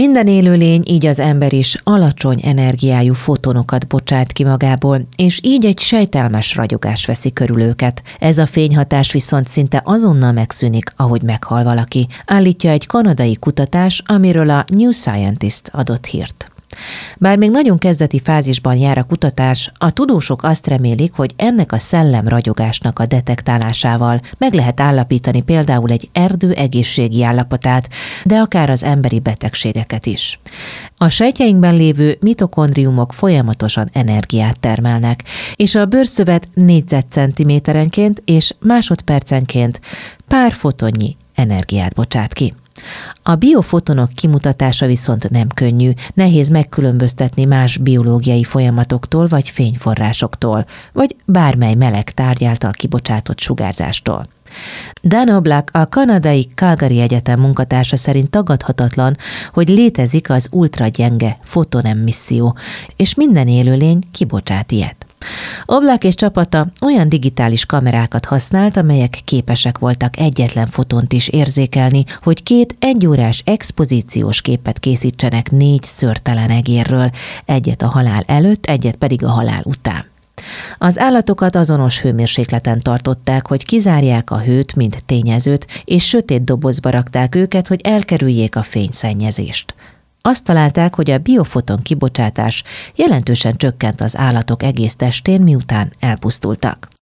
Minden élőlény, így az ember is alacsony energiájú fotonokat bocsát ki magából, és így egy sejtelmes ragyogás veszi körül őket. Ez a fényhatás viszont szinte azonnal megszűnik, ahogy meghal valaki, állítja egy kanadai kutatás, amiről a New Scientist adott hírt. Bár még nagyon kezdeti fázisban jár a kutatás, a tudósok azt remélik, hogy ennek a szellemragyogásnak a detektálásával meg lehet állapítani például egy erdő egészségi állapotát, de akár az emberi betegségeket is. A sejtjeinkben lévő mitokondriumok folyamatosan energiát termelnek, és a bőrszövet négyzetcentiméterenként és másodpercenként pár fotonnyi energiát bocsát ki. A biofotonok kimutatása viszont nem könnyű, nehéz megkülönböztetni más biológiai folyamatoktól vagy fényforrásoktól, vagy bármely meleg tárgy által kibocsátott sugárzástól. Dan Oblak, a kanadai Calgary Egyetem munkatársa szerint tagadhatatlan, hogy létezik az ultragyenge fotonemisszió, és minden élőlény kibocsát ilyet. Oblak és csapata olyan digitális kamerákat használt, amelyek képesek voltak egyetlen fotont is érzékelni, hogy 2 egyórás expozíciós képet készítsenek 4 szőrtelen egérről, egyet a halál előtt, egyet pedig a halál után. Az állatokat azonos hőmérsékleten tartották, hogy kizárják a hőt, mint tényezőt, és sötét dobozba rakták őket, hogy elkerüljék a fényszennyezést. Azt találták, hogy a biofoton kibocsátás jelentősen csökkent az állatok egész testén, miután elpusztultak.